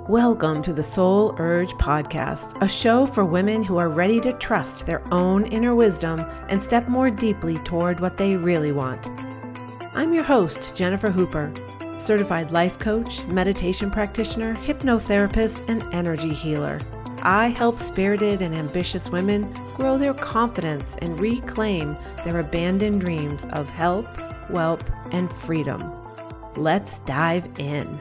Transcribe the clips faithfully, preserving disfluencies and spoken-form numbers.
Welcome to the Soul Urge Podcast, a show for women who are ready to trust their own inner wisdom and step more deeply toward what they really want. I'm your host, Jennifer Hooper, certified life coach, meditation practitioner, hypnotherapist, and energy healer. I help spirited and ambitious women grow their confidence and reclaim their abandoned dreams of health, wealth, and freedom. Let's dive in.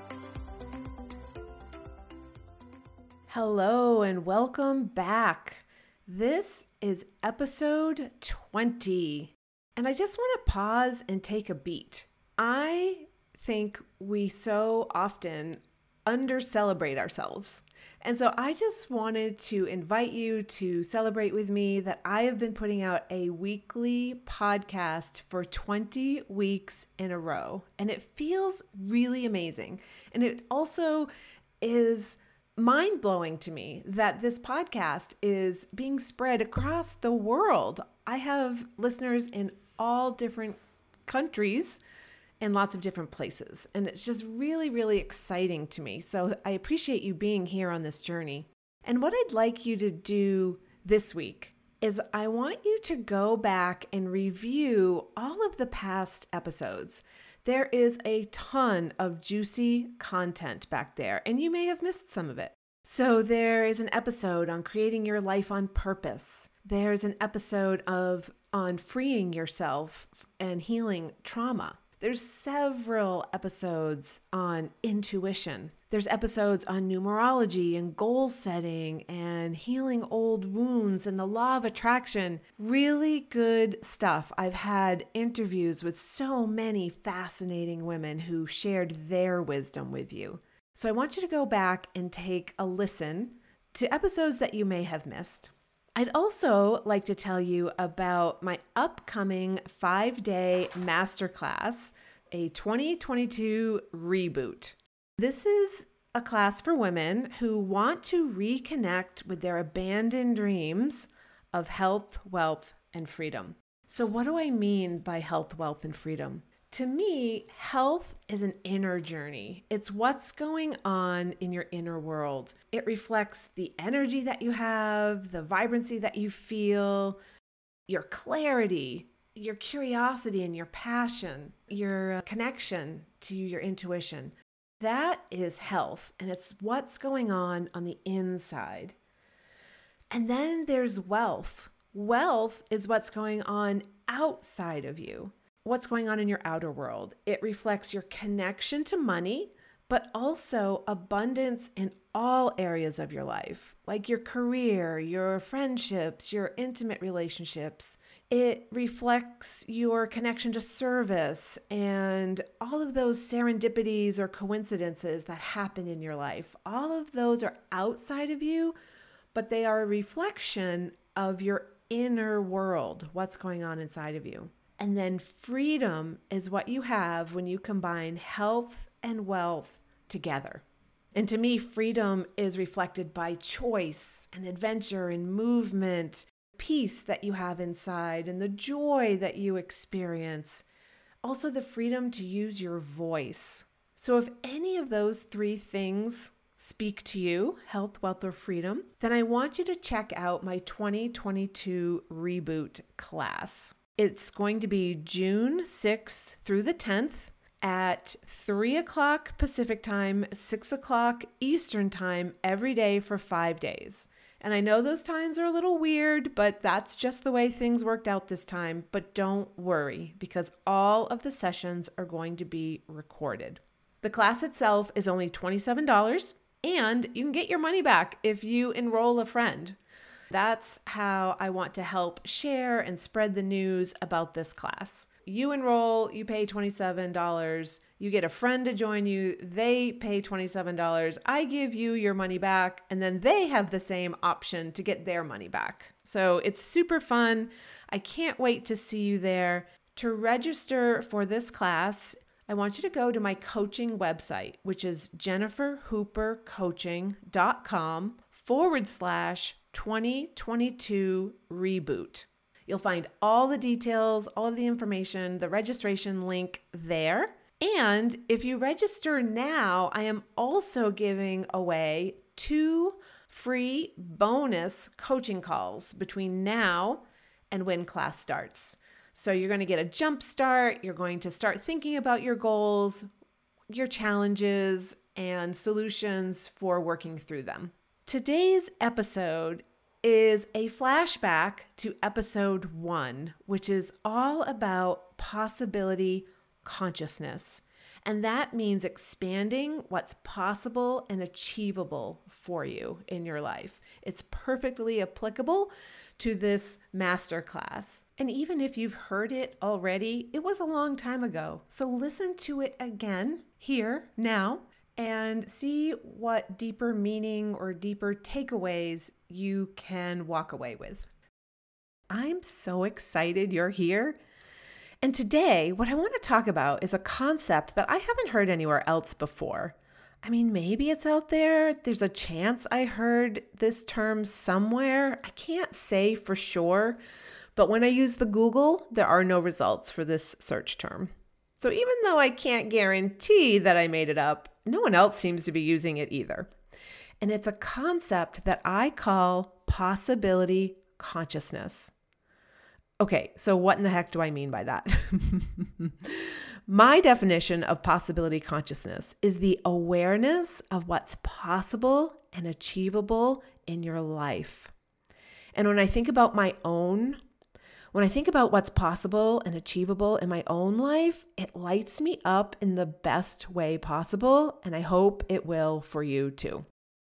Hello and welcome back. This is episode twenty, and I just want to pause and take a beat. I think we so often under-celebrate ourselves, and so I just wanted to invite you to celebrate with me that I have been putting out a weekly podcast for twenty weeks in a row, and it feels really amazing. And it also is mind-blowing to me that this podcast is being spread across the world. I have listeners in all different countries and lots of different places, and it's just really, really exciting to me. So I appreciate you being here on this journey. And what I'd like you to do this week is I want you to go back and review all of the past episodes. There is a ton of juicy content back there, and you may have missed some of it. So there is an episode on creating your life on purpose. There's an episode of on freeing yourself and healing trauma. There's several episodes on intuition. There's episodes on numerology and goal setting and healing old wounds and the law of attraction. Really good stuff. I've had interviews with so many fascinating women who shared their wisdom with you. So I want you to go back and take a listen to episodes that you may have missed. I'd also like to tell you about my upcoming five-day masterclass, a twenty twenty-two reboot. This is a class for women who want to reconnect with their abandoned dreams of health, wealth, and freedom. So what do I mean by health, wealth, and freedom? To me, health is an inner journey. It's what's going on in your inner world. It reflects the energy that you have, the vibrancy that you feel, your clarity, your curiosity and your passion, your connection to your intuition. That is health, and it's what's going on on the inside. And then there's wealth. Wealth is what's going on outside of you. What's going on in your outer world. It reflects your connection to money, but also abundance in all areas of your life, like your career, your friendships, your intimate relationships. It reflects your connection to service and all of those serendipities or coincidences that happen in your life. All of those are outside of you, but they are a reflection of your inner world, what's going on inside of you. And then freedom is what you have when you combine health and wealth together. And to me, freedom is reflected by choice and adventure and movement, peace that you have inside and the joy that you experience. Also the freedom to use your voice. So if any of those three things speak to you, health, wealth, or freedom, then I want you to check out my twenty twenty-two reboot class. It's going to be June sixth through the tenth at three o'clock Pacific time, six o'clock Eastern time every day for five days. And I know those times are a little weird, but that's just the way things worked out this time. But don't worry, because all of the sessions are going to be recorded. The class itself is only twenty-seven dollars, and you can get your money back if you enroll a friend. That's how I want to help share and spread the news about this class. You enroll, you pay twenty-seven dollars, you get a friend to join you, they pay twenty-seven dollars, I give you your money back, and then they have the same option to get their money back. So it's super fun. I can't wait to see you there. To register for this class, I want you to go to my coaching website, which is jenniferhoopercoaching.com forward slash 2022 reboot. You'll find all the details, all of the information, the registration link there. And if you register now, I am also giving away two free bonus coaching calls between now and when class starts. So you're going to get a jump start. You're going to start thinking about your goals, your challenges, and solutions for working through them. Today's episode is a flashback to episode one, which is all about possibility consciousness. And that means expanding what's possible and achievable for you in your life. It's perfectly applicable to this masterclass. And even if you've heard it already, it was a long time ago. So listen to it again here, now, and see what deeper meaning or deeper takeaways you can walk away with. I'm so excited you're here. And today, what I want to talk about is a concept that I haven't heard anywhere else before. I mean, maybe it's out there. There's a chance I heard this term somewhere. I can't say for sure, but when I use the Google, there are no results for this search term. So even though I can't guarantee that I made it up, no one else seems to be using it either. And it's a concept that I call possibility consciousness. Okay, so what in the heck do I mean by that? My definition of possibility consciousness is the awareness of what's possible and achievable in your life. And when I think about my own, when I think about what's possible and achievable in my own life, it lights me up in the best way possible, and I hope it will for you too.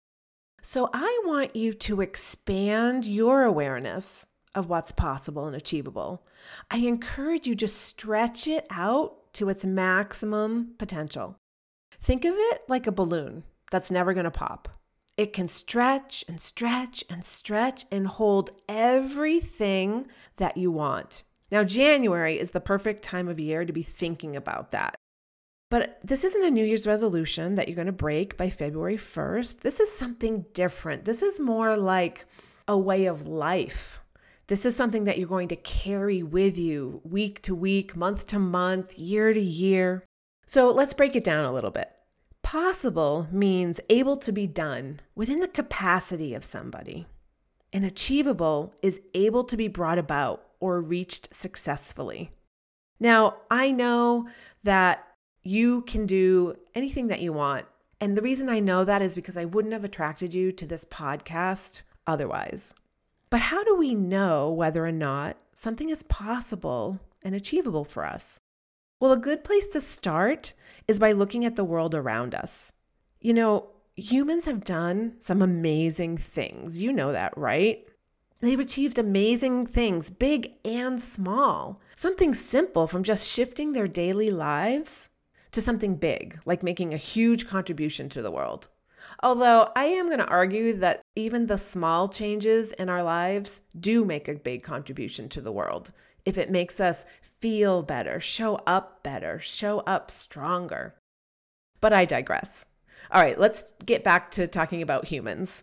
So I want you to expand your awareness of what's possible and achievable. I encourage you to stretch it out to its maximum potential. Think of it like a balloon that's never going to pop. It can stretch and stretch and stretch and hold everything that you want. Now, January is the perfect time of year to be thinking about that. But this isn't a New Year's resolution that you're going to break by February first. This is something different. This is more like a way of life. This is something that you're going to carry with you week to week, month to month, year to year. So let's break it down a little bit. Possible means able to be done within the capacity of somebody. And achievable is able to be brought about or reached successfully. Now, I know that you can do anything that you want. And the reason I know that is because I wouldn't have attracted you to this podcast otherwise. But how do we know whether or not something is possible and achievable for us? Well, a good place to start is by looking at the world around us. You know, humans have done some amazing things. You know that, right? They've achieved amazing things, big and small. Something simple from just shifting their daily lives to something big, like making a huge contribution to the world. Although I am going to argue that even the small changes in our lives do make a big contribution to the world. If it makes us feel better, show up better, show up stronger. But I digress. All right, let's get back to talking about humans.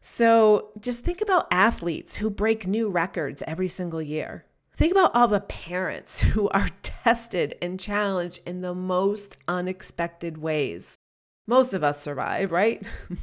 So just think about athletes who break new records every single year. Think about all the parents who are tested and challenged in the most unexpected ways. Most of us survive, right?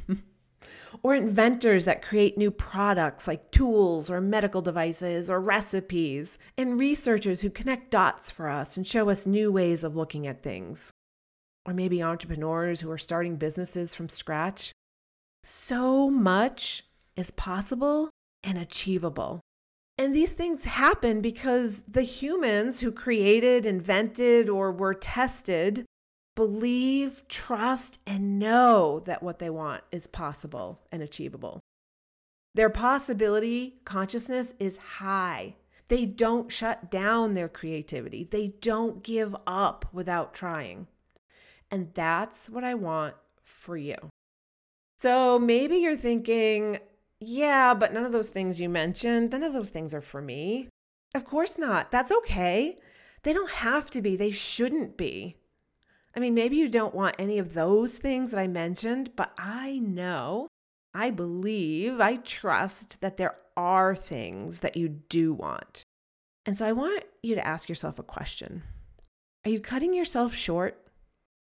Or inventors that create new products like tools or medical devices or recipes, and researchers who connect dots for us and show us new ways of looking at things. Or maybe entrepreneurs who are starting businesses from scratch. So much is possible and achievable. And these things happen because the humans who created, invented, or were tested believe, trust, and know that what they want is possible and achievable. Their possibility consciousness is high. They don't shut down their creativity. They don't give up without trying. And that's what I want for you. So maybe you're thinking, yeah, but none of those things you mentioned, none of those things are for me. Of course not. That's okay. They don't have to be. They shouldn't be. I mean, maybe you don't want any of those things that I mentioned, but I know, I believe, I trust that there are things that you do want. And so I want you to ask yourself a question. Are you cutting yourself short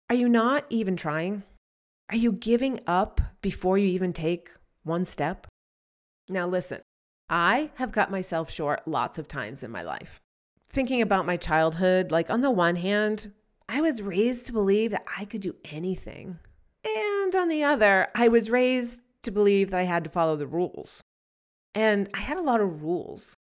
Are you not even trying? Are you giving up before you even take one step? Now listen, I have cut myself short lots of times in my life. Thinking about my childhood, like on the one hand, I was raised to believe that I could do anything. And on the other, I was raised to believe that I had to follow the rules. And I had a lot of rules.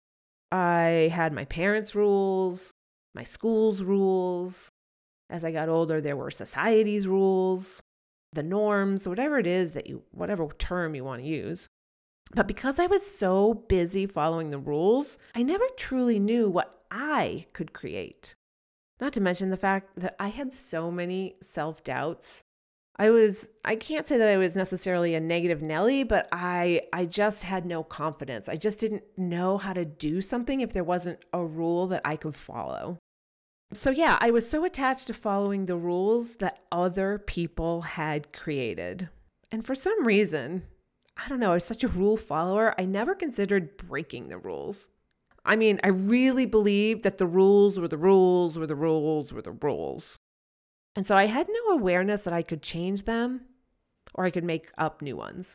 I had my parents' rules, my school's rules. As I got older, there were society's rules, the norms, whatever it is that you, whatever term you want to use. But because I was so busy following the rules, I never truly knew what I could create. Not to mention the fact that I had so many self-doubts. I was, I can't say that I was necessarily a negative Nelly, but I, I just had no confidence. I just didn't know how to do something if there wasn't a rule that I could follow. So yeah, I was so attached to following the rules that other people had created. And for some reason, I don't know, I was such a rule follower, I never considered breaking the rules. I mean, I really believed that the rules were the rules were the rules were the rules. And so I had no awareness that I could change them or I could make up new ones.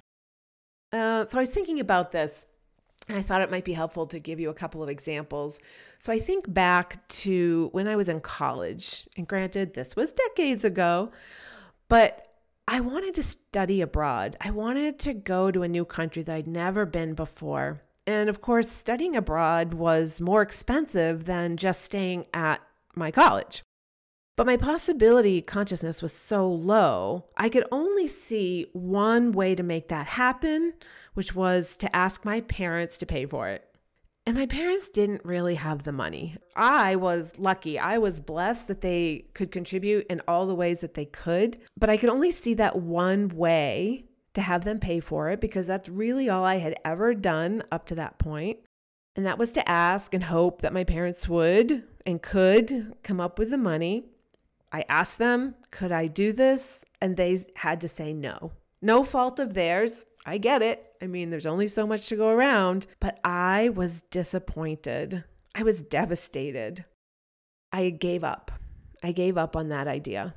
Uh, so I was thinking about this, and I thought it might be helpful to give you a couple of examples. So I think back to when I was in college, and granted, this was decades ago, but I wanted to study abroad. I wanted to go to a new country that I'd never been before. And of course, studying abroad was more expensive than just staying at my college. But my possibility consciousness was so low, I could only see one way to make that happen, which was to ask my parents to pay for it. And my parents didn't really have the money. I was lucky. I was blessed that they could contribute in all the ways that they could, but I could only see that one way to have them pay for it because that's really all I had ever done up to that point. And that was to ask and hope that my parents would and could come up with the money. I asked them, could I do this? And they had to say no. No fault of theirs. I get it. I mean, there's only so much to go around, but I was disappointed. I was devastated. I gave up. I gave up on that idea.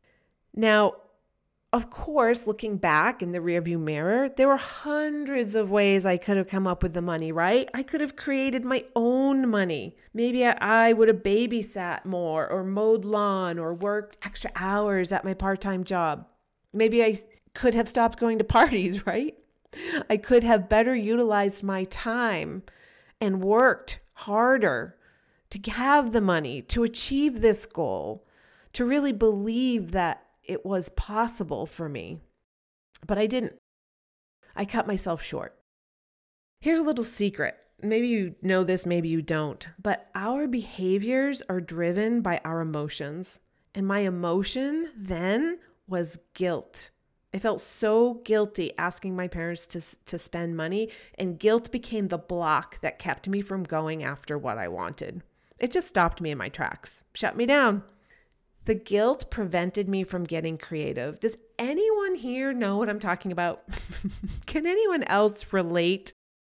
Now, of course, looking back in the rearview mirror, there were hundreds of ways I could have come up with the money, right? I could have created my own money. Maybe I, I would have babysat more or mowed lawn or worked extra hours at my part-time job. Maybe I could have stopped going to parties, right? I could have better utilized my time and worked harder to have the money, to achieve this goal, to really believe that it was possible for me. But I didn't. I cut myself short. Here's a little secret. Maybe you know this, maybe you don't, but our behaviors are driven by our emotions. And my emotion then was guilt. I felt so guilty asking my parents to, to spend money, and guilt became the block that kept me from going after what I wanted. It just stopped me in my tracks, shut me down. The guilt prevented me from getting creative. Does anyone here know what I'm talking about? Can anyone else relate?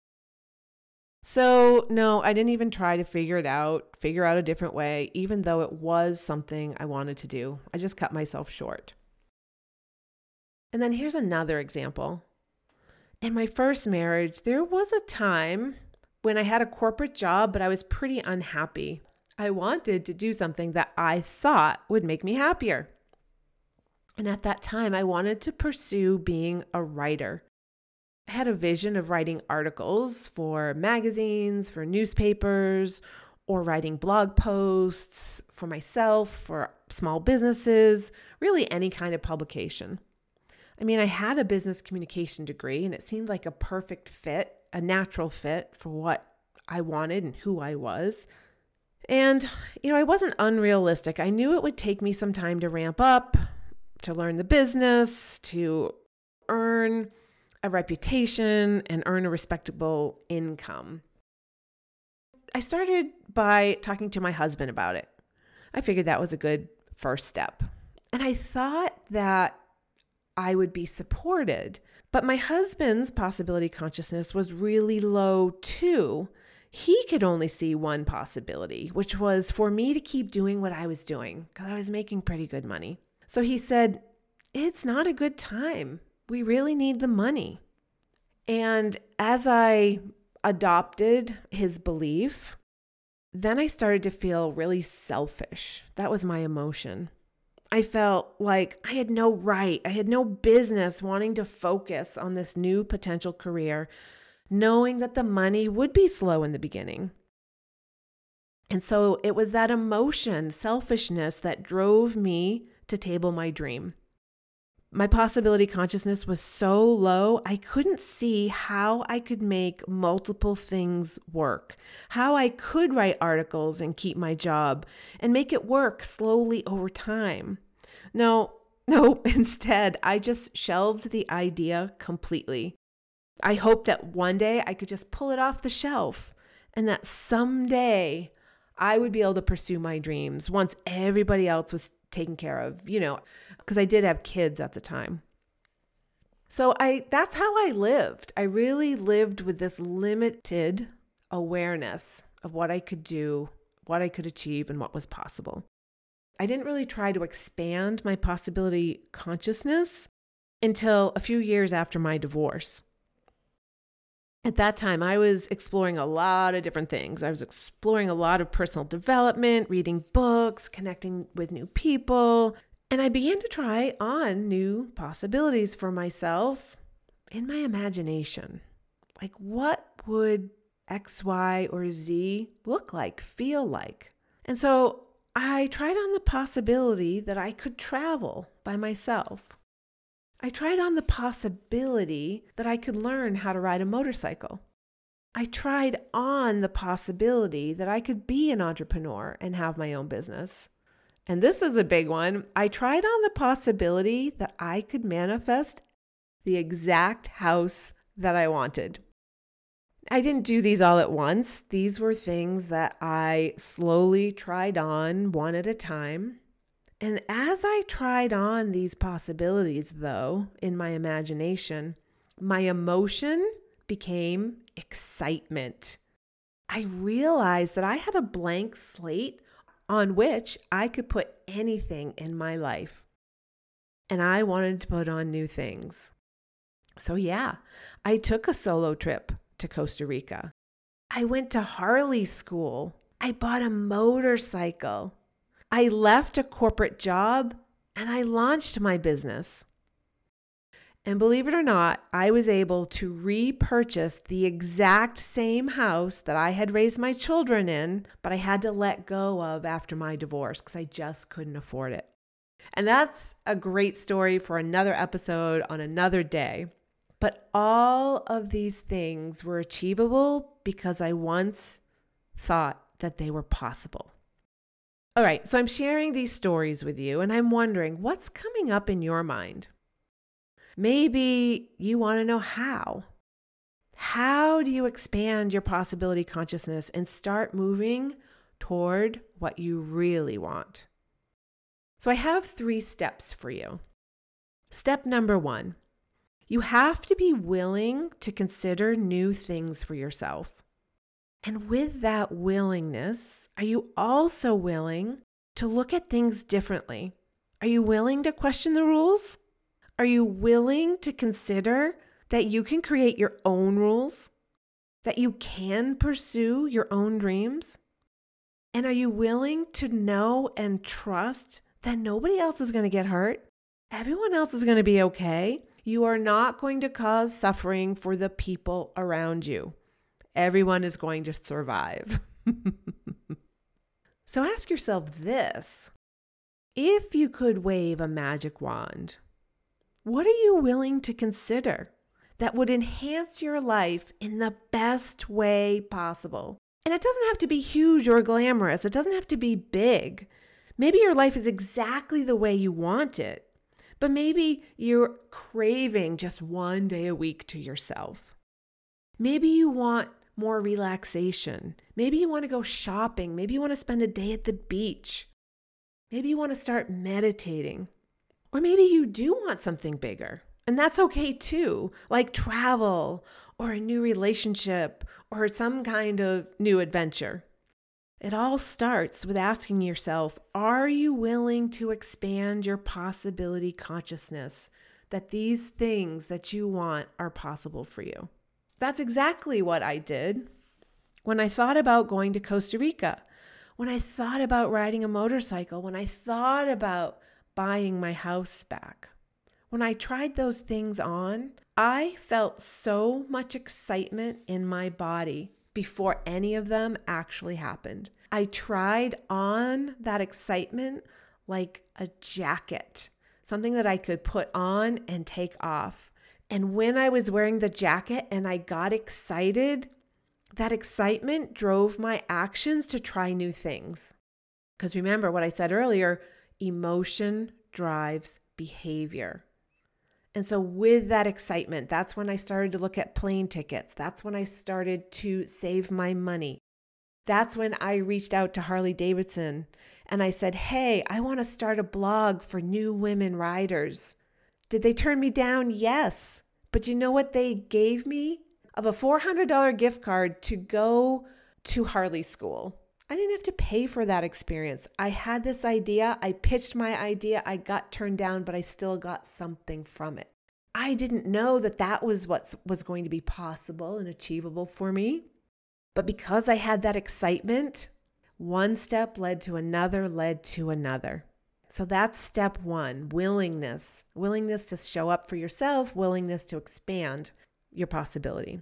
So no, I didn't even try to figure it out, figure out a different way, even though it was something I wanted to do. I just cut myself short. And then here's another example. In my first marriage, there was a time when I had a corporate job, but I was pretty unhappy. I wanted to do something that I thought would make me happier. And at that time, I wanted to pursue being a writer. I had a vision of writing articles for magazines, for newspapers, or writing blog posts for myself, for small businesses, really any kind of publication. I mean, I had a business communication degree, and it seemed like a perfect fit, a natural fit for what I wanted and who I was. And, you know, I wasn't unrealistic. I knew it would take me some time to ramp up, to learn the business, to earn a reputation and earn a respectable income. I started by talking to my husband about it. I figured that was a good first step. And I thought that I would be supported. But my husband's possibility consciousness was really low too. He could only see one possibility, which was for me to keep doing what I was doing because I was making pretty good money. So he said, it's not a good time. We really need the money. And as I adopted his belief, then I started to feel really selfish. That was my emotion. I felt like I had no right, I had no business wanting to focus on this new potential career, knowing that the money would be slow in the beginning. And so it was that emotion, selfishness, that drove me to table my dream. My possibility consciousness was so low, I couldn't see how I could make multiple things work, how I could write articles and keep my job and make it work slowly over time. No, no, instead, I just shelved the idea completely. I hoped that one day I could just pull it off the shelf and that someday I would be able to pursue my dreams once everybody else was taken care of, you know, because I did have kids at the time. So I that's how I lived. I really lived with this limited awareness of what I could do, what I could achieve, and what was possible. I didn't really try to expand my possibility consciousness until a few years after my divorce. At that time, I was exploring a lot of different things. I was exploring a lot of personal development, reading books, connecting with new people, and I began to try on new possibilities for myself in my imagination. Like, what would X, Y, or Z look like, feel like? And so I tried on the possibility that I could travel by myself. I tried on the possibility that I could learn how to ride a motorcycle. I tried on the possibility that I could be an entrepreneur and have my own business. And this is a big one. I tried on the possibility that I could manifest the exact house that I wanted. I didn't do these all at once. These were things that I slowly tried on one at a time. And as I tried on these possibilities, though, in my imagination, my emotion became excitement. I realized that I had a blank slate on which I could put anything in my life. And I wanted to put on new things. So yeah, I took a solo trip to Costa Rica. I went to Harley school. I bought a motorcycle. I left a corporate job and I launched my business. And believe it or not, I was able to repurchase the exact same house that I had raised my children in, but I had to let go of after my divorce because I just couldn't afford it. And that's a great story for another episode on another day. But all of these things were achievable because I once thought that they were possible. All right, so I'm sharing these stories with you, and I'm wondering what's coming up in your mind. Maybe you want to know how. How do you expand your possibility consciousness and start moving toward what you really want? So I have three steps for you. Step number one, you have to be willing to consider new things for yourself. And with that willingness, are you also willing to look at things differently? Are you willing to question the rules? Are you willing to consider that you can create your own rules? That you can pursue your own dreams? And are you willing to know and trust that nobody else is going to get hurt? Everyone else is going to be okay. You are not going to cause suffering for the people around you. Everyone is going to survive. So ask yourself this. If you could wave a magic wand, what are you willing to consider that would enhance your life in the best way possible? And it doesn't have to be huge or glamorous. It doesn't have to be big. Maybe your life is exactly the way you want it, but maybe you're craving just one day a week to yourself. Maybe you want more relaxation. Maybe you want to go shopping. Maybe you want to spend a day at the beach. Maybe you want to start meditating. Or maybe you do want something bigger. And that's okay too, like travel or a new relationship or some kind of new adventure. It all starts with asking yourself, are you willing to expand your possibility consciousness that these things that you want are possible for you? That's exactly what I did when I thought about going to Costa Rica, when I thought about riding a motorcycle, when I thought about buying my house back. When I tried those things on, I felt so much excitement in my body before any of them actually happened. I tried on that excitement like a jacket, something that I could put on and take off. And when I was wearing the jacket and I got excited, that excitement drove my actions to try new things. Because remember what I said earlier, emotion drives behavior. And so with that excitement, that's when I started to look at plane tickets. That's when I started to save my money. That's when I reached out to Harley Davidson and I said, hey, I want to start a blog for new women riders. Did they turn me down? Yes. But you know what they gave me? Of a four hundred dollars gift card to go to Harley school. I didn't have to pay for that experience. I had this idea. I pitched my idea. I got turned down, but I still got something from it. I didn't know that that was what was going to be possible and achievable for me. But because I had that excitement, one step led to another, led to another. So that's step one, willingness. Willingness to show up for yourself, willingness to expand your possibility.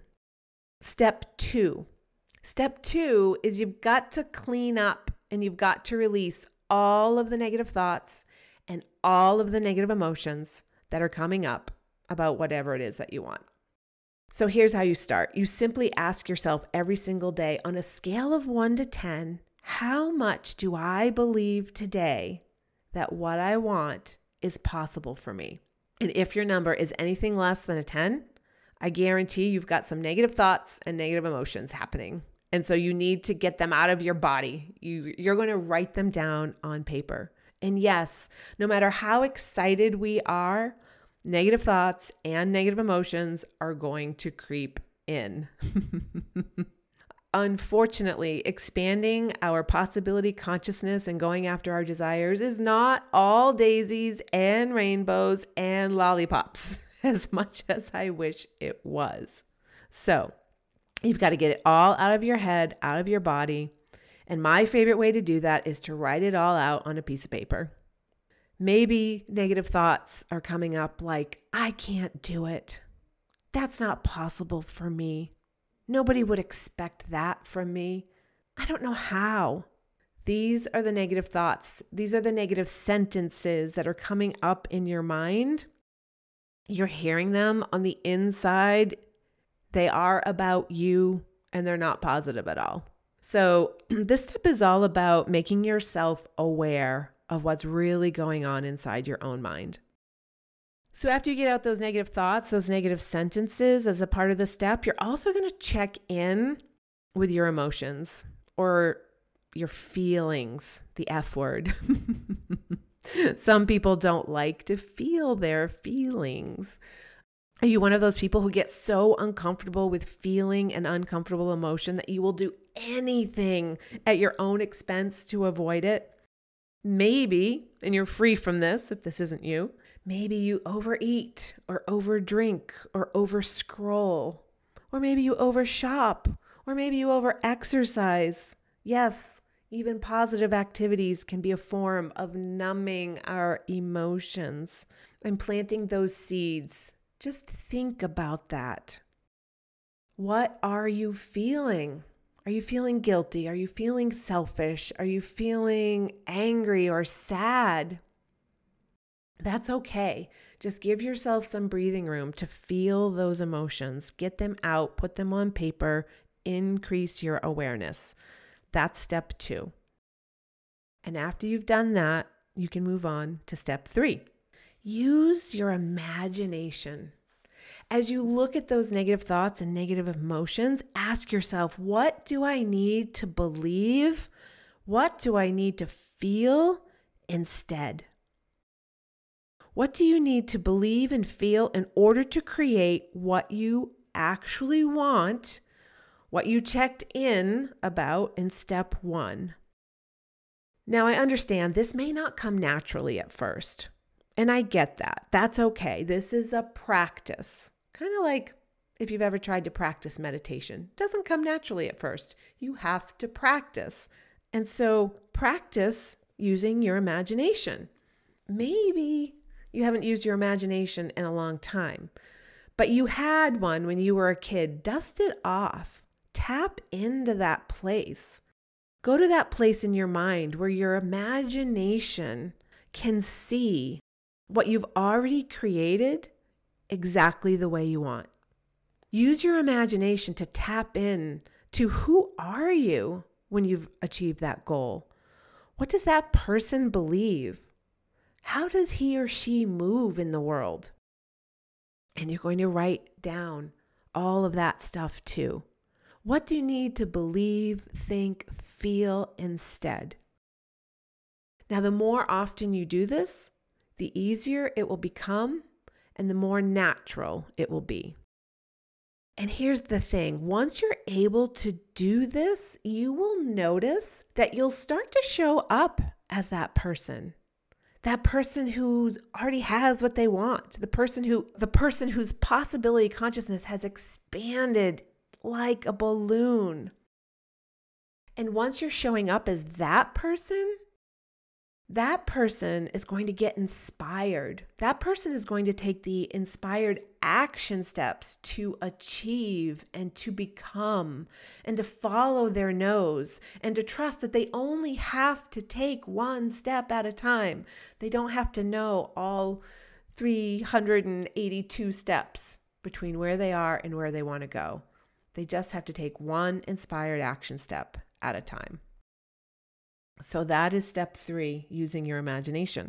Step two. Step two is you've got to clean up and you've got to release all of the negative thoughts and all of the negative emotions that are coming up about whatever it is that you want. So here's how you start. You simply ask yourself every single day on a scale of one to ten, how much do I believe today that what I want is possible for me? And if your number is anything less than a ten, I guarantee you've got some negative thoughts and negative emotions happening. And so you need to get them out of your body. You, you're going to write them down on paper. And yes, no matter how excited we are, negative thoughts and negative emotions are going to creep in. Unfortunately, expanding our possibility consciousness and going after our desires is not all daisies and rainbows and lollipops, as much as I wish it was. So you've got to get it all out of your head, out of your body. And my favorite way to do that is to write it all out on a piece of paper. Maybe negative thoughts are coming up like, I can't do it. That's not possible for me. Nobody would expect that from me. I don't know how. These are the negative thoughts. These are the negative sentences that are coming up in your mind. You're hearing them on the inside. They are about you and they're not positive at all. So this step is all about making yourself aware of what's really going on inside your own mind. So after you get out those negative thoughts, those negative sentences as a part of the step, you're also going to check in with your emotions or your feelings, the F word. Some people don't like to feel their feelings. Are you one of those people who get so uncomfortable with feeling an uncomfortable emotion that you will do anything at your own expense to avoid it? Maybe, and you're free from this if this isn't you, maybe you overeat or overdrink or overscroll, or maybe you overshop, or maybe you overexercise. Yes, even positive activities can be a form of numbing our emotions and planting those seeds. Just think about that. What are you feeling? Are you feeling guilty? Are you feeling selfish? Are you feeling angry or sad? That's okay. Just give yourself some breathing room to feel those emotions. Get them out, put them on paper, increase your awareness. That's step two. And after you've done that, you can move on to step three. Use your imagination. As you look at those negative thoughts and negative emotions, ask yourself, what do I need to believe? What do I need to feel instead? What do you need to believe and feel in order to create what you actually want, what you checked in about in step one. Now, I understand this may not come naturally at first, and I get that. That's okay. This is a practice, kind of like if you've ever tried to practice meditation. It doesn't come naturally at first. You have to practice. And so practice using your imagination. Maybe you haven't used your imagination in a long time, but you had one when you were a kid. Dust it off. Tap into that place. Go to that place in your mind where your imagination can see what you've already created exactly the way you want. Use your imagination to tap in to who are you when you've achieved that goal? What does that person believe? How does he or she move in the world? And you're going to write down all of that stuff too. What do you need to believe, think, feel instead? Now, the more often you do this, the easier it will become and the more natural it will be. And here's the thing, once you're able to do this, you will notice that you'll start to show up as that person. That person who already has what they want, the person who the person whose possibility consciousness has expanded like a balloon. And once you're showing up as that person, that person is going to get inspired. That person is going to take the inspired action steps to achieve and to become and to follow their nose and to trust that they only have to take one step at a time. They don't have to know all three hundred eighty-two steps between where they are and where they want to go. They just have to take one inspired action step at a time. So that is step three, using your imagination.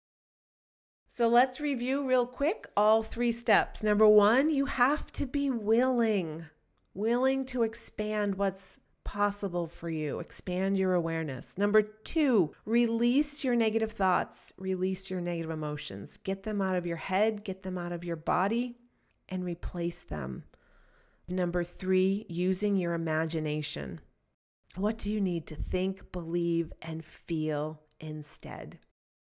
So let's review real quick all three steps. Number one, you have to be willing, willing to expand what's possible for you, expand your awareness. Number two, release your negative thoughts, release your negative emotions, get them out of your head, get them out of your body, and replace them. Number three, using your imagination. What do you need to think, believe, and feel instead?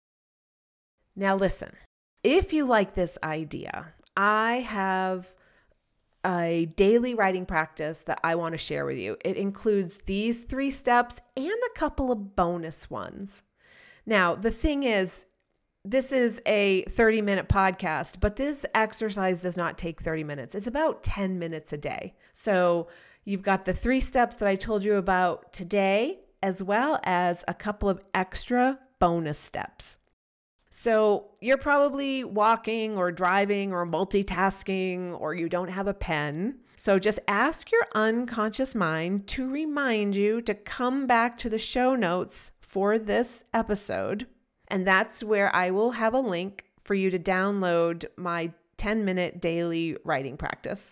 Now listen, if you like this idea, I have a daily writing practice that I want to share with you. It includes these three steps and a couple of bonus ones. Now, the thing is, this is a thirty minute podcast, but this exercise does not take thirty minutes. It's about ten minutes a day. So you've got the three steps that I told you about today, as well as a couple of extra bonus steps. So you're probably walking or driving or multitasking, or you don't have a pen. So just ask your unconscious mind to remind you to come back to the show notes for this episode. And that's where I will have a link for you to download my ten minute daily writing practice.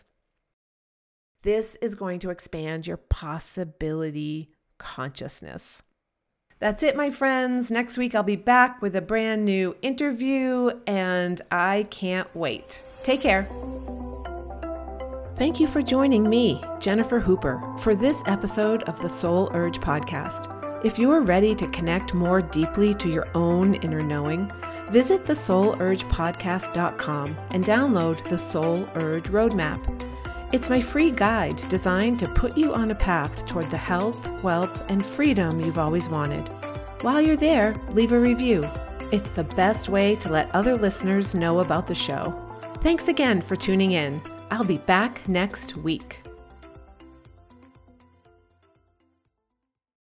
This is going to expand your possibility consciousness. That's it, my friends. Next week, I'll be back with a brand new interview, and I can't wait. Take care. Thank you for joining me, Jennifer Hooper, for this episode of the Soul Urge podcast. If you are ready to connect more deeply to your own inner knowing, visit the soul urge podcast dot com and download the Soul Urge Roadmap. It's my free guide designed to put you on a path toward the health, wealth, and freedom you've always wanted. While you're there, leave a review. It's the best way to let other listeners know about the show. Thanks again for tuning in. I'll be back next week.